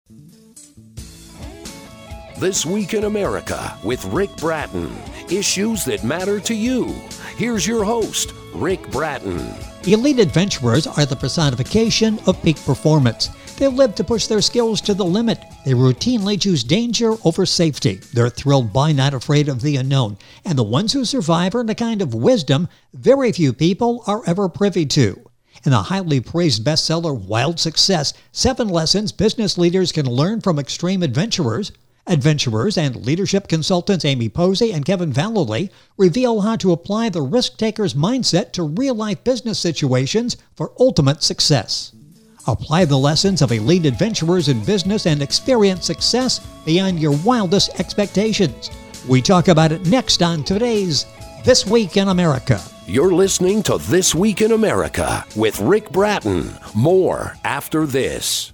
This Week in America with Rick Bratton. Issues that matter to you. Here's your host, Rick Bratton. Elite adventurers are the personification of peak performance. They live to push their skills to the limit. They routinely choose danger over safety. They're thrilled by, not afraid of the unknown. And the ones who survive earn a kind of wisdom very few people are ever privy to. In the highly praised bestseller Wild Success, 7 lessons business leaders can learn from extreme adventurers and leadership consultants Amy Posey and Kevin Vallely reveal how to apply the risk-taker's mindset to real-life business situations for ultimate success. Apply the lessons of elite adventurers in business and experience success beyond your wildest expectations. We talk about it next on today's This Week in America. You're listening to This Week in America with Rick Bratton. More after this.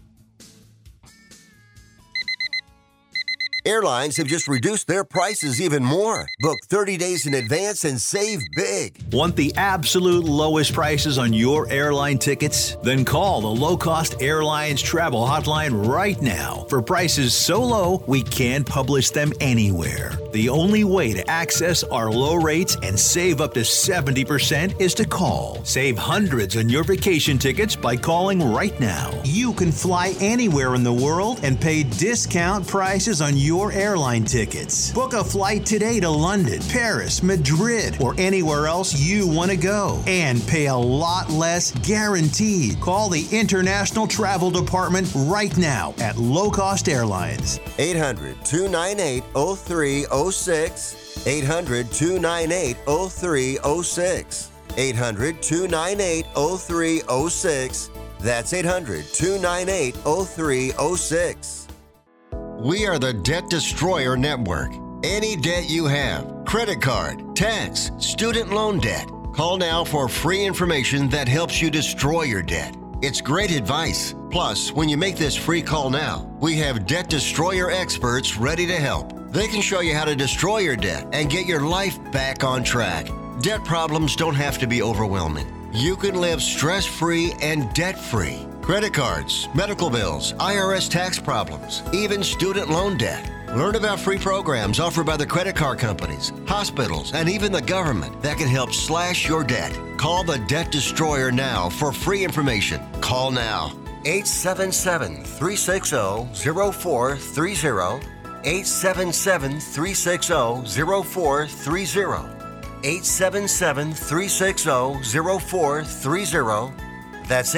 Airlines have just reduced their prices even more. Book 30 days in advance and save big. Want the absolute lowest prices on your airline tickets? Then call the Low Cost Airlines Travel Hotline right now for prices so low we can't publish them anywhere. The only way to access our low rates and save up to 70% is to call. Save hundreds on your vacation tickets by calling right now. You can fly anywhere in the world and pay discount prices on your airline tickets. Book a flight today to London, Paris, Madrid, or anywhere else you want to go and pay a lot less guaranteed. Call the International Travel Department right now at Low Cost Airlines. 800-298-0306. 800-298-0306. 800-298-0306. That's 800-298-0306. We are the Debt Destroyer Network. Any debt you have, credit card, tax, student loan debt, call now for free information that helps you destroy your debt. It's great advice. Plus, when you make this free call now, we have Debt Destroyer experts ready to help. They can show you how to destroy your debt and get your life back on track. Debt problems don't have to be overwhelming. You can live stress-free and debt-free. Credit cards, medical bills, IRS tax problems, even student loan debt. Learn about free programs offered by the credit card companies, hospitals, and even the government that can help slash your debt. Call the Debt Destroyer now for free information. Call now. 877-360-0430. 877-360-0430. 877-360-0430. That's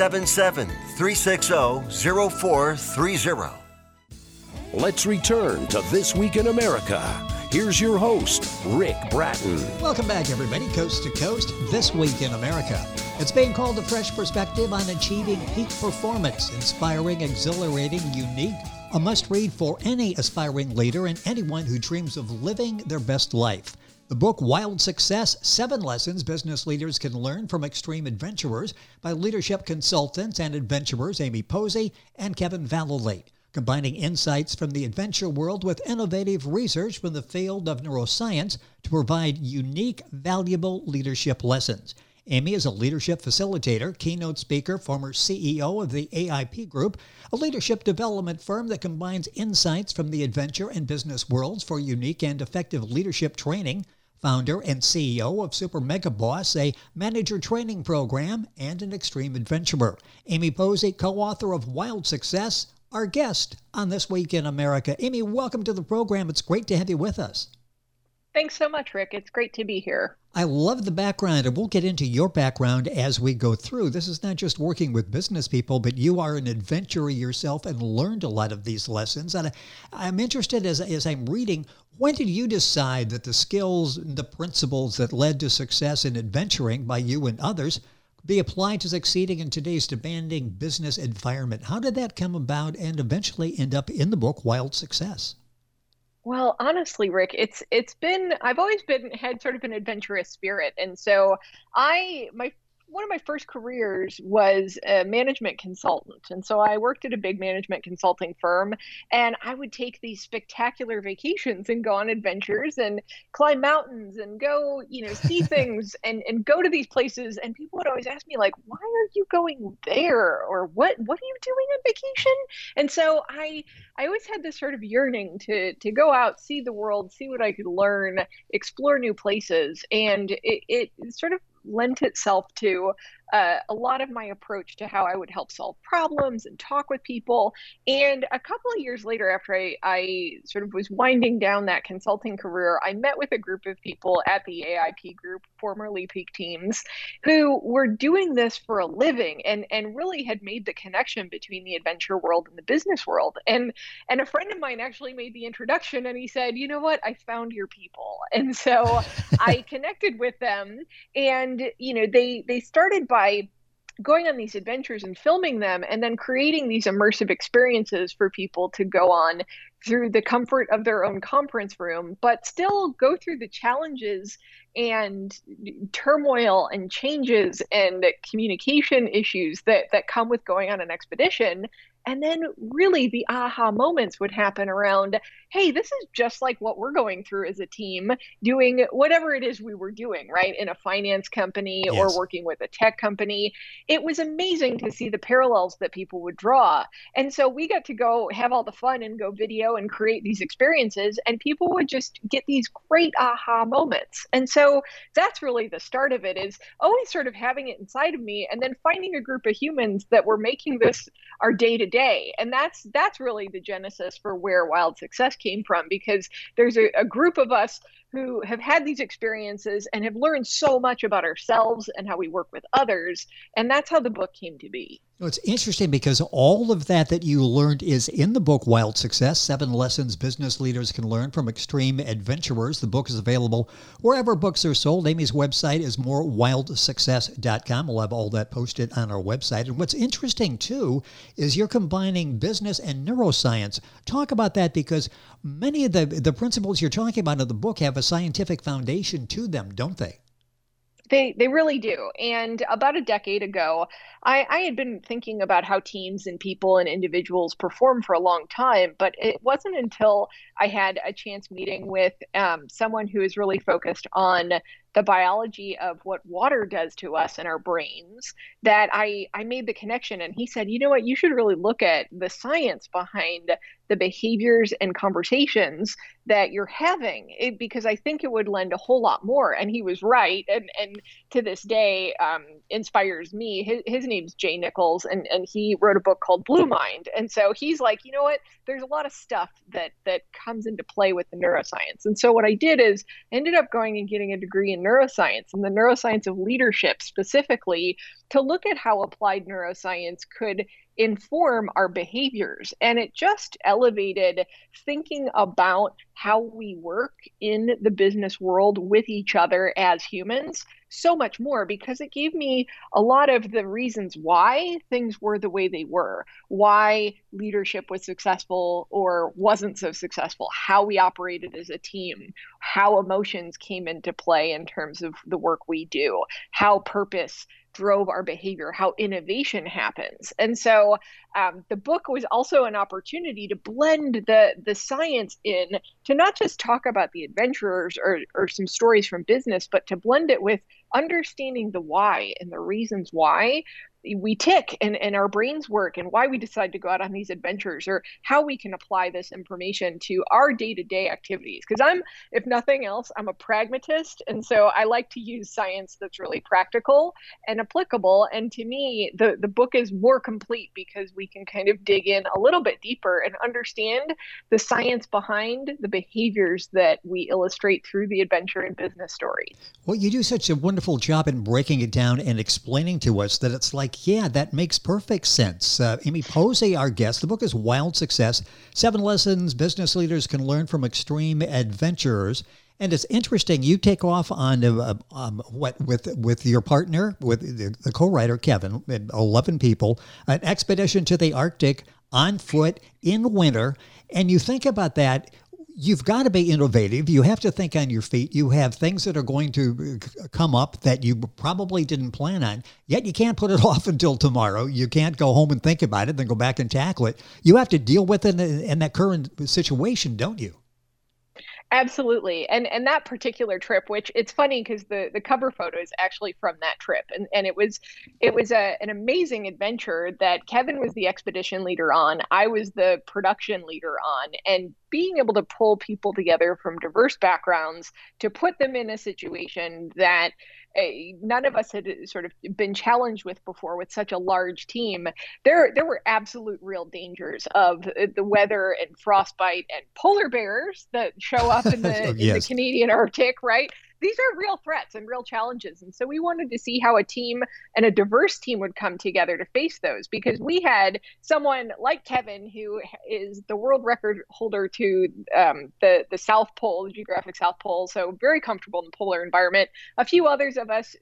877-360-0430. Let's return to This Week in America. Here's your host, Rick Bratton. Welcome back, everybody, coast to coast, This Week in America. It's being called a fresh perspective on achieving peak performance, inspiring, exhilarating, unique, a must-read for any aspiring leader and anyone who dreams of living their best life. The book Wild Success, 7 lessons business leaders can learn from extreme adventurers by leadership consultants and adventurers Amy Posey and Kevin Vallely, combining insights from the adventure world with innovative research from the field of neuroscience to provide unique, valuable leadership lessons. Amy is a leadership facilitator, keynote speaker, former CEO of the AIP Group, a leadership development firm that combines insights from the adventure and business worlds for unique and effective leadership training, founder and CEO of Super Mega Boss, a manager training program, and an extreme adventurer. Amy Posey, co-author of Wild Success, our guest on This Week in America. Amy, welcome to the program. It's great to have you with us. Thanks so much, Rick. It's great to be here. I love the background, and we'll get into your background as we go through. This is not just working with business people, but you are an adventurer yourself and learned a lot of these lessons. And I'm interested, as I'm reading, when did you decide that the skills, the principles that led to success in adventuring by you and others be applied to succeeding in today's demanding business environment? How did that come about and eventually end up in the book Wild Success? Well, honestly, Rick, I've always had sort of an adventurous spirit. And so my one of my first careers was a management consultant. And so I worked at a big management consulting firm, and I would take these spectacular vacations and go on adventures and climb mountains and go, see things and go to these places. And people would always ask me, like, why are you going there? Or what are you doing on vacation? And so I always had this sort of yearning to go out, see the world, see what I could learn, explore new places. And it sort of lent itself to a lot of my approach to how I would help solve problems and talk with people. And a couple of years later, after I sort of was winding down that consulting career, I met with a group of people at the AIP group, formerly Peak Teams, who were doing this for a living and really had made the connection between the adventure world and the business world. And a friend of mine actually made the introduction, and he said, you know what, I found your people. And so I connected with them, and they started by going on these adventures and filming them, and then creating these immersive experiences for people to go on through the comfort of their own conference room, but still go through the challenges and turmoil and changes and communication issues that come with going on an expedition. And then really the aha moments would happen around, hey, this is just like what we're going through as a team, doing whatever it is we were doing, right? In a finance company or working with a tech company. It was amazing to see the parallels that people would draw. And so we got to go have all the fun and go video and create these experiences, and people would just get these great aha moments. And so that's really the start of it, is always sort of having it inside of me and then finding a group of humans that were making this our day-to-day. And that's really the genesis for where Wild Success came from, because there's a group of us who have had these experiences and have learned so much about ourselves and how we work with others. And that's how the book came to be. Well, it's interesting because all of that you learned is in the book, Wild Success, 7 Lessons Business Leaders Can Learn from Extreme Adventurers. The book is available wherever books are sold. Amy's website is morewildsuccess.com. We'll have all that posted on our website. And what's interesting, too, is you're combining business and neuroscience. Talk about that, because many of the principles you're talking about in the book have a scientific foundation to them, don't they? They really do. And about a decade ago, I had been thinking about how teams and people and individuals perform for a long time, but it wasn't until I had a chance meeting with someone who is really focused on the biology of what water does to us in our brains that I made the connection. And he said, you know what, you should really look at the science behind the behaviors and conversations that you're having, because I think it would lend a whole lot more. And he was right. And to this day, inspires me. His name's Jay Nichols, and he wrote a book called Blue Mind. And so he's like, you know what, there's a lot of stuff that comes into play with the neuroscience. And so what I did is ended up going and getting a degree in neuroscience, and the neuroscience of leadership specifically, to look at how applied neuroscience could inform our behaviors. And it just elevated thinking about how we work in the business world with each other as humans so much more, because it gave me a lot of the reasons why things were the way they were, why leadership was successful or wasn't so successful, how we operated as a team, how emotions came into play in terms of the work we do, how purpose drove our behavior, how innovation happens. And so the book was also an opportunity to blend the science in, to not just talk about the adventurers or some stories from business, but to blend it with understanding the why and the reasons why we tick and our brains work, and why we decide to go out on these adventures, or how we can apply this information to our day-to-day activities. Because if nothing else, I'm a pragmatist. And so I like to use science that's really practical and applicable. And to me, the book is more complete because we can kind of dig in a little bit deeper and understand the science behind the behaviors that we illustrate through the adventure and business stories. Well, you do such a wonderful job in breaking it down and explaining to us that it's like, yeah, that makes perfect sense. Amy Posey, our guest. The book is Wild Success, 7 Lessons Business Leaders Can Learn from Extreme Adventurers. And it's interesting, you take off on with your partner, with the co-writer, Kevin, 11 people, an expedition to the Arctic on foot in winter. And you think about that, You've got to be innovative. You have to think on your feet. You have things that are going to come up that you probably didn't plan on, yet you can't put it off until tomorrow. You can't go home and think about it, then go back and tackle it. You have to deal with it in that current situation, don't you? Absolutely. And that particular trip, which it's funny because the cover photo is actually from that trip. And it was an amazing adventure that Kevin was the expedition leader on. I was the production leader on. And being able to pull people together from diverse backgrounds to put them in a situation that none of us had sort of been challenged with before with such a large team. There were absolute real dangers of the weather and frostbite and polar bears that show up in the, in the Canadian Arctic, right? These are real threats and real challenges. And so we wanted to see how a team and a diverse team would come together to face those, because we had someone like Kevin, who is the world record holder to the South Pole, the geographic South Pole, so very comfortable in the polar environment. A few others of us,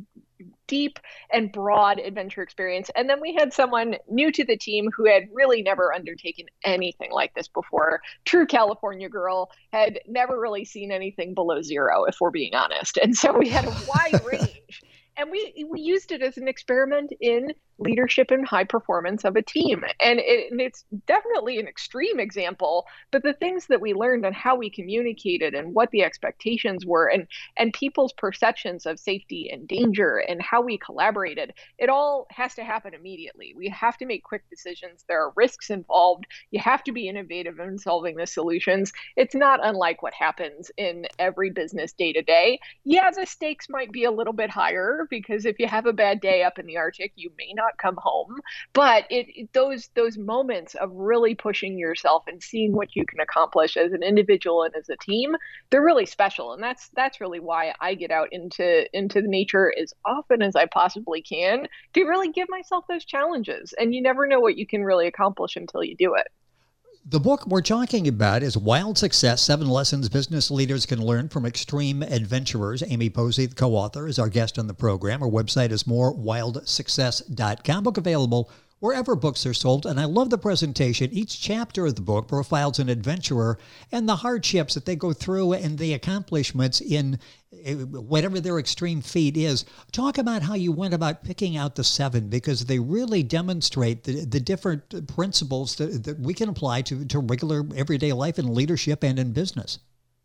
deep and broad adventure experience. And then we had someone new to the team who had really never undertaken anything like this before. True California girl, had never really seen anything below zero, if we're being honest. And so we had a wide range. And we used it as an experiment in leadership and high performance of a team. And it's definitely an extreme example, but the things that we learned on how we communicated and what the expectations were and people's perceptions of safety and danger and how we collaborated, it all has to happen immediately. We have to make quick decisions. There are risks involved. You have to be innovative in solving the solutions. It's not unlike what happens in every business day to day. Yeah, the stakes might be a little bit higher, because if you have a bad day up in the Arctic, you may not come home. But those moments of really pushing yourself and seeing what you can accomplish as an individual and as a team, they're really special. And that's really why I get out into nature as often as I possibly can, to really give myself those challenges. And you never know what you can really accomplish until you do it. The book we're talking about is Wild Success, 7 Lessons Business Leaders Can Learn from Extreme Adventurers. Amy Posey, the co-author, is our guest on the program. Our website is morewildsuccess.com. Book available wherever books are sold. And I love the presentation. Each chapter of the book profiles an adventurer and the hardships that they go through and the accomplishments in whatever their extreme feat is. Talk about how you went about picking out the 7, because they really demonstrate the different principles that we can apply to regular everyday life in leadership and in business.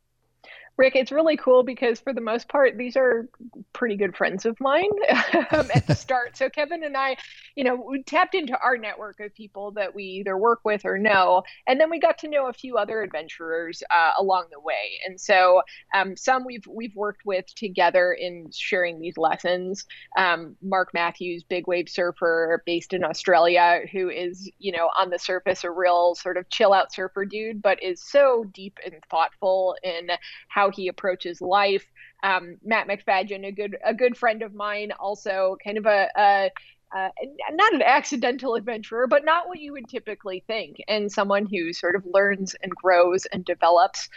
Rick, it's really cool because for the most part, these are pretty good friends of mine at the start. So Kevin and I, we tapped into our network of people that we either work with or know. And then we got to know a few other adventurers along the way. And so some we've worked with together in sharing these lessons. Mark Matthews, big wave surfer based in Australia, who is, on the surface, a real sort of chill out surfer dude, but is so deep and thoughtful in how he approaches life. Matt McFadgen, a good friend of mine, also kind of a not an accidental adventurer, but not what you would typically think, and someone who sort of learns and grows and develops.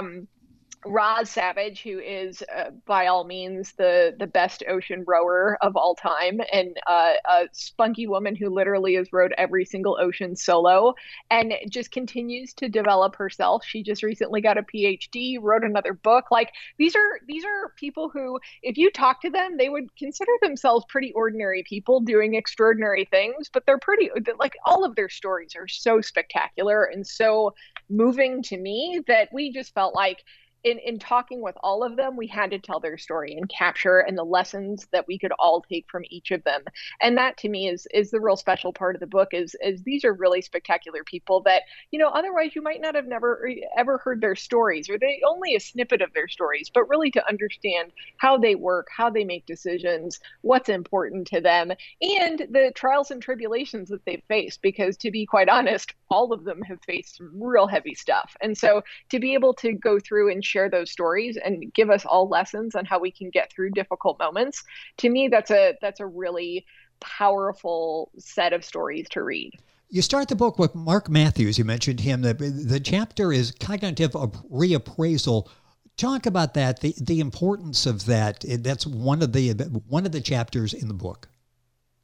Roz Savage, who is by all means the best ocean rower of all time, and a spunky woman who literally has rowed every single ocean solo and just continues to develop herself. She just recently got a PhD, wrote another book. Like these are people who, if you talk to them, they would consider themselves pretty ordinary people doing extraordinary things, but they're pretty, like, all of their stories are so spectacular and so moving to me that we just felt like in talking with all of them, we had to tell their story and capture and the lessons that we could all take from each of them. And that to me is the real special part of the book is these are really spectacular people that, otherwise you might not have ever heard their stories, or they only a snippet of their stories, but really to understand how they work, how they make decisions, what's important to them, and the trials and tribulations that they've faced, because to be quite honest, all of them have faced some real heavy stuff. And so to be able to go through and share those stories and give us all lessons on how we can get through difficult moments, to me, that's a really powerful set of stories to read. You start the book with Mark Matthews. You mentioned him. The chapter is cognitive reappraisal. Talk about that, the importance of that. That's one of the chapters in the book.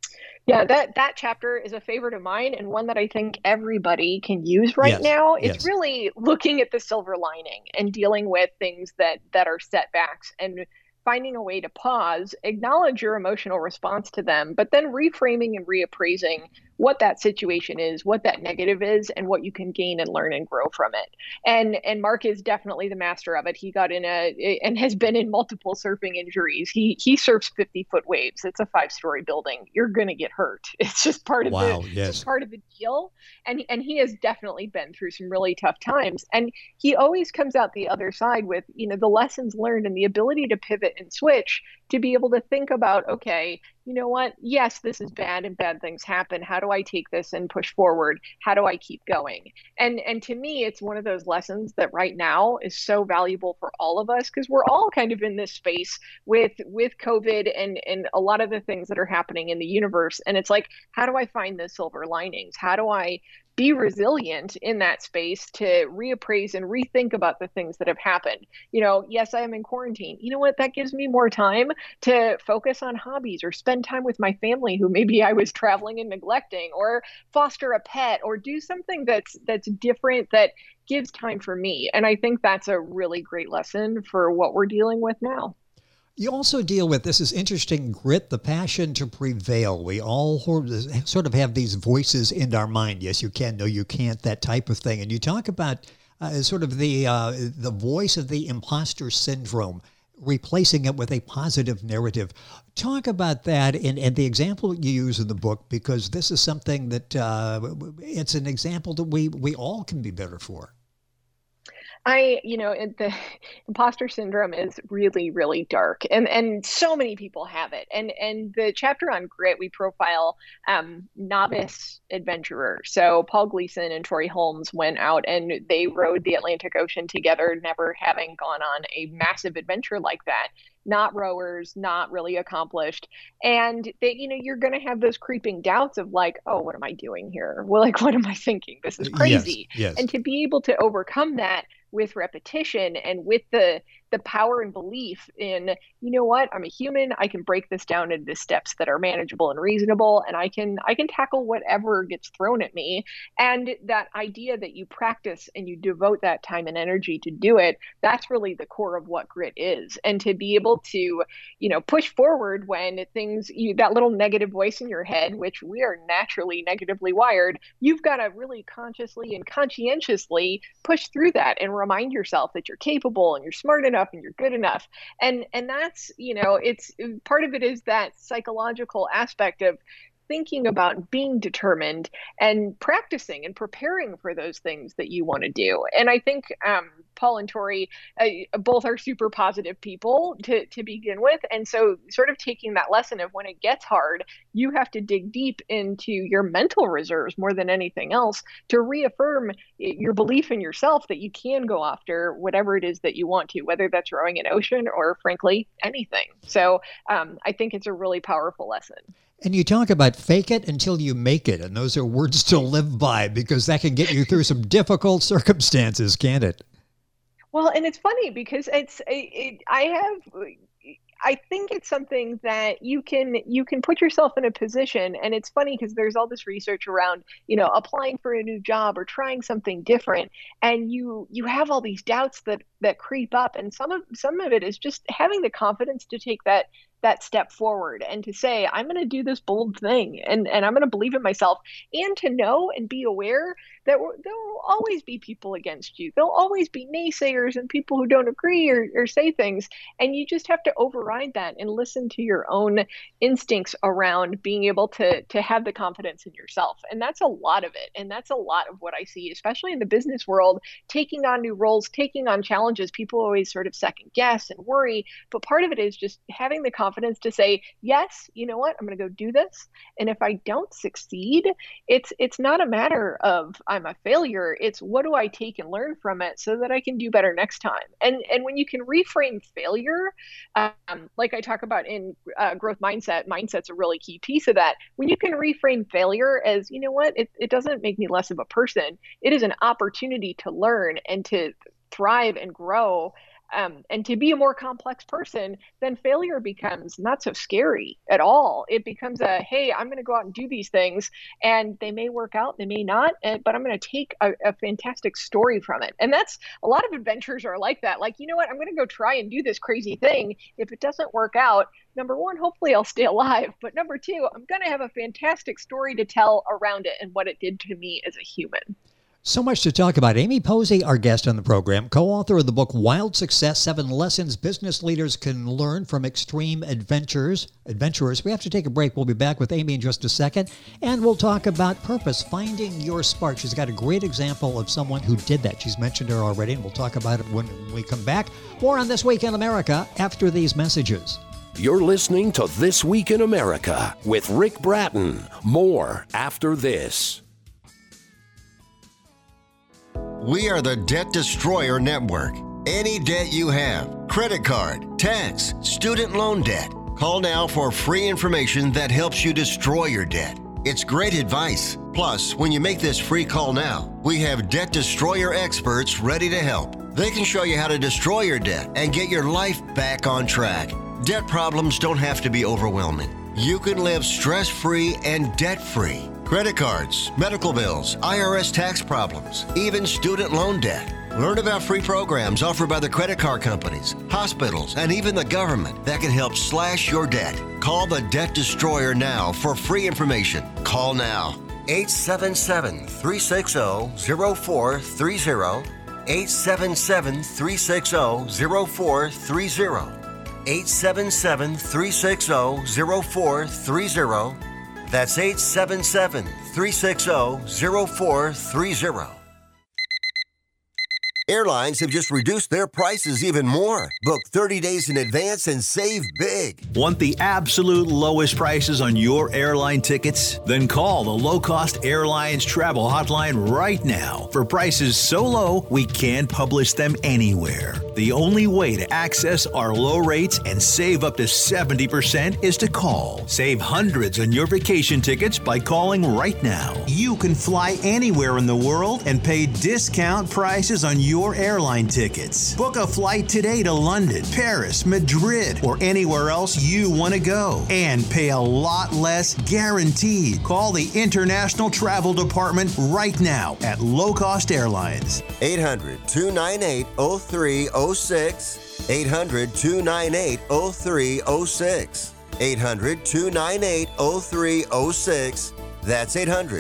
Yeah, that chapter is a favorite of mine and one that I think everybody can use right Yes, now. It's yes. really looking at the silver lining and dealing with things that are setbacks and finding a way to pause, acknowledge your emotional response to them, but then reframing and reappraising what that situation is, what that negative is, and what you can gain and learn and grow from it. And Mark is definitely the master of it. He got in and has been in multiple surfing injuries. He surfs 50-foot waves. It's a 5-story building. You're gonna get hurt. It's just part of Wow, just yes. part of the deal. And he has definitely been through some really tough times. And he always comes out the other side with, the lessons learned and the ability to pivot and switch to be able to think about, okay, you know what? Yes, this is bad and bad things happen. How do I take this and push forward? How do I keep going? And to me, it's one of those lessons that right now is so valuable for all of us because we're all kind of in this space with COVID and a lot of the things that are happening in the universe. And it's like, how do I find the silver linings? How do I be resilient in that space to reappraise and rethink about the things that have happened? Yes, I am in quarantine. You know what? That gives me more time to focus on hobbies or spend time with my family who maybe I was traveling and neglecting, or foster a pet, or do something that's different that gives time for me. And I think that's a really great lesson for what we're dealing with now. You also deal with, this is interesting, grit, the passion to prevail. We all sort of have these voices in our mind. Yes, you can. No, you can't. That type of thing. And you talk about sort of the voice of the imposter syndrome, replacing it with a positive narrative. Talk about that and the example you use in the book, because this is something that it's an example that we all can be better for. The imposter syndrome is really, really dark, and so many people have it. And the chapter on grit, we profile novice adventurers. So Paul Gleason and Tori Holmes went out and they rode the Atlantic Ocean together, never having gone on a massive adventure like that. Not rowers, not really accomplished. And you're going to have those creeping doubts of like, oh, what am I doing here? Well, like, what am I thinking? This is Yes, crazy. yes. And to be able to overcome that with repetition and with the power and belief in, you know what, I'm a human. I can break this down into steps that are manageable and reasonable, and I can tackle whatever gets thrown at me. And that idea that you practice and you devote that time and energy to do it, that's really the core of what grit is. And to be able to, push forward when that little negative voice in your head, which we are naturally negatively wired, you've got to really consciously and conscientiously push through that and remind yourself that you're capable and you're smart enough and you're good enough. And that's, it's part of it is that psychological aspect of thinking about being determined and practicing and preparing for those things that you want to do. And I think Paul and Tori both are super positive people to begin with. And so sort of taking that lesson of when it gets hard, you have to dig deep into your mental reserves more than anything else to reaffirm your belief in yourself that you can go after whatever it is that you want to, whether that's rowing an ocean or frankly, anything. So I think it's a really powerful lesson. And you talk about fake it until you make it. And those are words to live by, because that can get you through some difficult circumstances, can't it? Well, and it's funny because I think it's something that you can put yourself in a position, and it's funny because there's all this research around, applying for a new job or trying something different, and you have all these doubts that creep up, and some of it is just having the confidence to take that step forward and to say, I'm going to do this bold thing and I'm going to believe in myself, and to know and be aware that there will always be people against you. There'll always be naysayers and people who don't agree or say things. And you just have to override that and listen to your own instincts around being able to have the confidence in yourself. And that's a lot of it. And that's a lot of what I see, especially in the business world, taking on new roles, taking on challenges. People always sort of second guess and worry. But part of it is just having the confidence to say, yes, you know what, I'm going to go do this. And if I don't succeed, it's not a matter of I'm a failure. It's what do I take and learn from it so that I can do better next time. And when you can reframe failure, like I talk about in growth mindset's a really key piece of that. When you can reframe failure as, you know what, it doesn't make me less of a person. It is an opportunity to learn and to thrive and grow. And to be a more complex person, then failure becomes not so scary at all. It becomes hey, I'm going to go out and do these things, and they may work out, they may not, but I'm going to take a fantastic story from it. And that's a lot of adventures are like that. Like, you know what, I'm going to go try and do this crazy thing. If it doesn't work out, number one, hopefully I'll stay alive. But number two, I'm going to have a fantastic story to tell around it and what it did to me as a human. So much to talk about. Amy Posey, our guest on the program, co-author of the book Wild Success, 7 Lessons Business Leaders Can Learn from Extreme Adventurers. We have to take a break. We'll be back with Amy in just a second, and we'll talk about purpose, finding your spark. She's got a great example of someone who did that. She's mentioned her already, and we'll talk about it when we come back. More on This Week in America after these messages. You're listening to This Week in America with Rick Bratton. More after this. We are the Debt Destroyer Network. Any debt you have, credit card, tax, student loan debt, call now for free information that helps you destroy your debt. It's great advice. Plus, when you make this free call now, we have Debt Destroyer experts ready to help. They can show you how to destroy your debt and get your life back on track. Debt problems don't have to be overwhelming. You can live stress-free and debt-free. Credit cards, medical bills, IRS tax problems, even student loan debt. Learn about free programs offered by the credit card companies, hospitals, and even the government that can help slash your debt. Call the Debt Destroyer now for free information. Call now. 877-360-0430. 877-360-0430. 877-360-0430. That's 877-360-0430. Airlines have just reduced their prices even more. Book 30 days in advance and save big. Want the absolute lowest prices on your airline tickets? Then call the Low Cost Airlines Travel Hotline right now for prices so low we can't publish them anywhere. The only way to access our low rates and save up to 70% is to call. Save hundreds on your vacation tickets by calling right now. You can fly anywhere in the world and pay discount prices on your airline tickets. Book a flight today to London, Paris, Madrid, or anywhere else you want to go and pay a lot less guaranteed. Call the International Travel Department right now at Low Cost Airlines. 800-298-0306. 800-298-0306. 800-298-0306. That's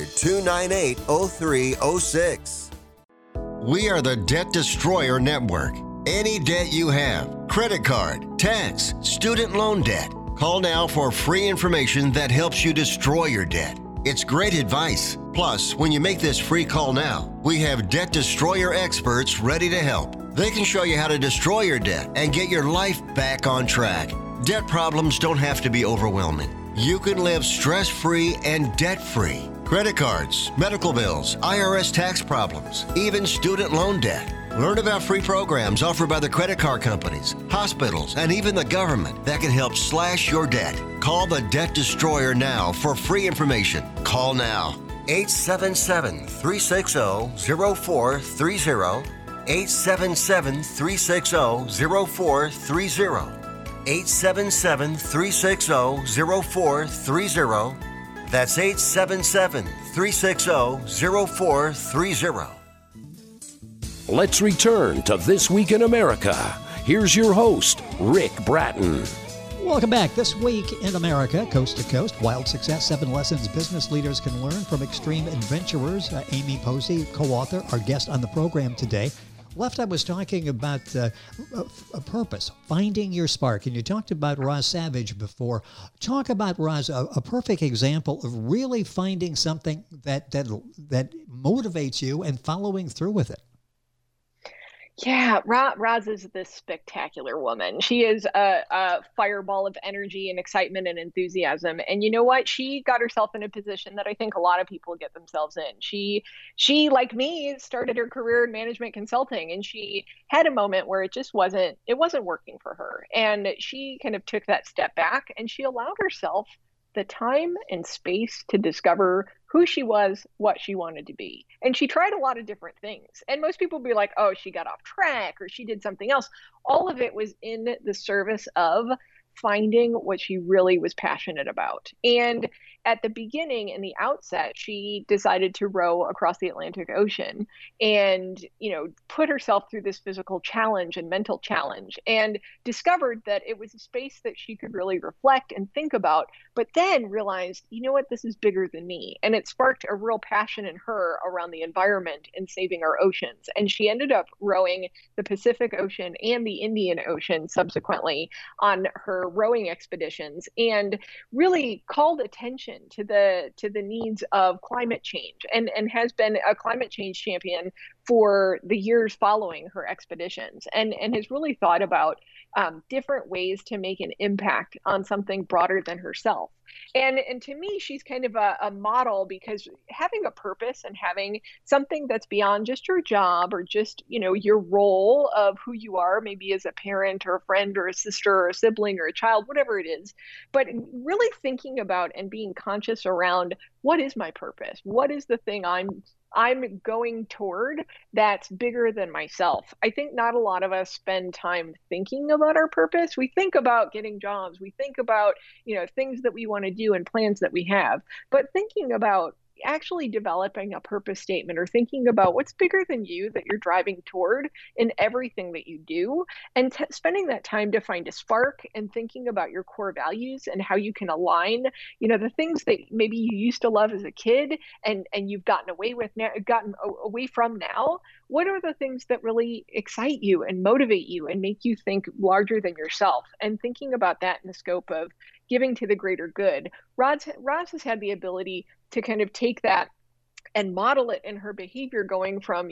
800-298-0306. We are the Debt Destroyer Network. Any debt you have, credit card, tax, student loan debt, call now for free information that helps you destroy your debt. It's great advice. Plus, when you make this free call now, we have Debt Destroyer experts ready to help. They can show you how to destroy your debt and get your life back on track. Debt problems don't have to be overwhelming. You can live stress-free and debt-free. Credit cards, medical bills, IRS tax problems, even student loan debt. Learn about free programs offered by the credit card companies, hospitals, and even the government that can help slash your debt. Call the Debt Destroyer now for free information. Call now. 877-360-0430. 877-360-0430. 877-360-0430. That's 877-360-0430. Let's return to This Week in America. Here's your host, Rick Bratton. Welcome back. This Week in America, Coast to Coast, Wild Success, 7 Lessons Business Leaders Can Learn from Extreme Adventurers. Amy Posey, co-author, our guest on the program today. Left, I was talking about a purpose, finding your spark. And you talked about Roz Savage before. Talk about Roz, a perfect example of really finding something that motivates you and following through with it. Yeah, Roz is this spectacular woman. She is a fireball of energy and excitement and enthusiasm. And you know what? She got herself in a position that I think a lot of people get themselves in. She, like me, started her career in management consulting, and she had a moment where it wasn't working for her. And she kind of took that step back, and she allowed herself the time and space to discover who she was, what she wanted to be. And she tried a lot of different things. And most people would be like, oh, she got off track or she did something else. All of it was in the service of finding what she really was passionate about. And at the beginning, in the outset, she decided to row across the Atlantic Ocean and, put herself through this physical challenge and mental challenge, and discovered that it was a space that she could really reflect and think about, but then realized, you know what, this is bigger than me. And it sparked a real passion in her around the environment and saving our oceans. And she ended up rowing the Pacific Ocean and the Indian Ocean subsequently on her rowing expeditions, and really called attention to the needs of climate change, and has been a climate change champion for the years following her expeditions, and has really thought about different ways to make an impact on something broader than herself. And to me, she's kind of a model, because having a purpose and having something that's beyond just your job or just, your role of who you are, maybe as a parent or a friend or a sister or a sibling or a child, whatever it is, but really thinking about and being conscious around, what is my purpose? What is the thing I'm going toward that's bigger than myself? I think not a lot of us spend time thinking about our purpose. We think about getting jobs. We think about, things that we want to do and plans that we have. But thinking about actually developing a purpose statement, or thinking about what's bigger than you that you're driving toward in everything that you do, and spending that time to find a spark and thinking about your core values and how you can align, the things that maybe you used to love as a kid and you've gotten away from now. What are the things that really excite you and motivate you and make you think larger than yourself? And thinking about that in the scope of giving to the greater good. Roz has had the ability to kind of take that and model it in her behavior, going from,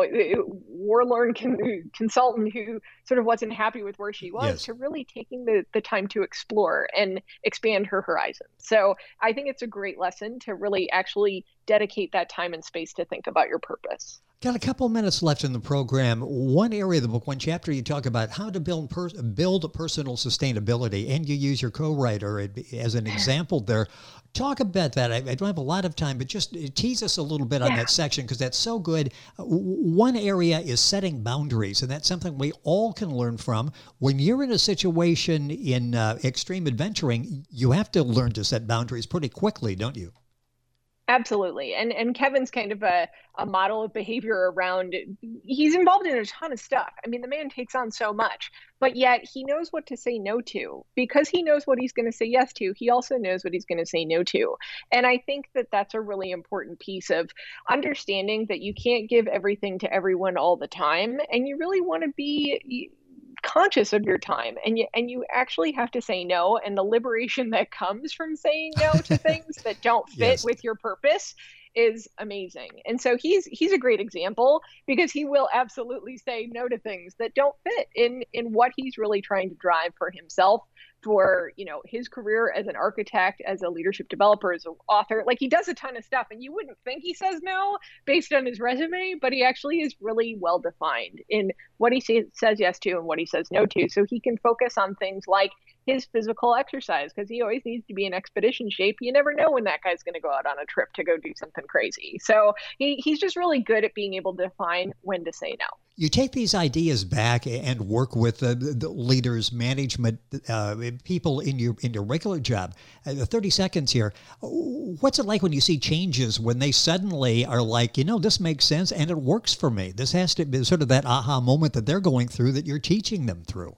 warlord consultant who sort of wasn't happy with where she was, Yes, to really taking the time to explore and expand her horizons. So I think it's a great lesson to really actually dedicate that time and space to think about your purpose. Got a couple minutes left in the program. One area of the book, one chapter, you talk about how to build personal sustainability, and you use your co-writer as an example there. Talk about that. I don't have a lot of time, but just tease us a little bit on that section, because that's so good. One area is setting boundaries, and that's something we all can learn from. When you're in a situation in extreme adventuring, you have to learn to set boundaries pretty quickly, don't you? Absolutely. And Kevin's kind of a model of behavior around, he's involved in a ton of stuff. I mean, the man takes on so much, but yet he knows what to say no to. Because he knows what he's going to say yes to, he also knows what he's going to say no to. And I think that that's a really important piece of understanding that you can't give everything to everyone all the time. And you really want to be conscious of your time, and you actually have to say no, and the liberation that comes from saying no to things that don't fit Yes. with your purpose is amazing. And so he's a great example, because he will absolutely say no to things that don't fit in what he's really trying to drive for himself, for his career as an architect, as a leadership developer, as an author. Like, he does a ton of stuff, and you wouldn't think he says no based on his resume, but he actually is really well defined in what he says yes to and what he says no to, so he can focus on things like his physical exercise, because he always needs to be in expedition shape. You never know when that guy's going to go out on a trip to go do something crazy. So he's just really good at being able to define when to say no. You take these ideas back and work with the leaders, management, people in your regular job. 30 seconds here. What's it like when you see changes, when they suddenly are like, this makes sense and it works for me? This has to be sort of that aha moment that they're going through, that you're teaching them through.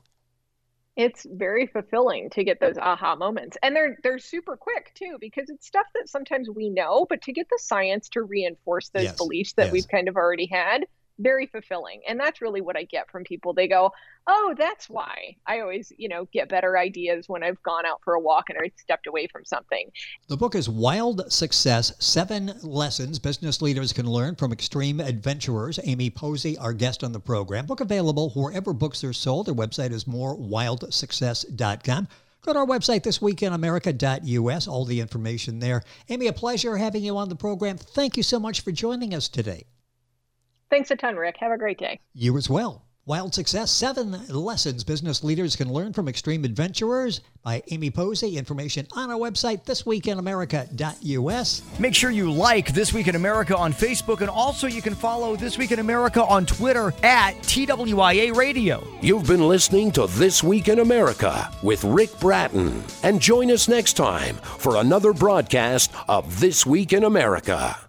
It's very fulfilling to get those aha moments. And they're super quick too, because it's stuff that sometimes we know, but to get the science to reinforce those Yes, beliefs that yes. we've kind of already had, very fulfilling. And that's really what I get from people. They go, oh, that's why. I always, get better ideas when I've gone out for a walk and I stepped away from something. The book is Wild Success, 7 Lessons Business Leaders Can Learn from Extreme Adventurers. Amy Posey, our guest on the program. Book available wherever books are sold. Their website is morewildsuccess.com. Go to our website, thisweekinamerica.us. All the information there. Amy, a pleasure having you on the program. Thank you so much for joining us today. Thanks a ton, Rick. Have a great day. You as well. Wild Success, 7 Lessons Business Leaders Can Learn from Extreme Adventurers by Amy Posey. Information on our website, thisweekinamerica.us. Make sure you like This Week in America on Facebook, and also you can follow This Week in America on Twitter at TWIA Radio. You've been listening to This Week in America with Rick Bratton. And join us next time for another broadcast of This Week in America.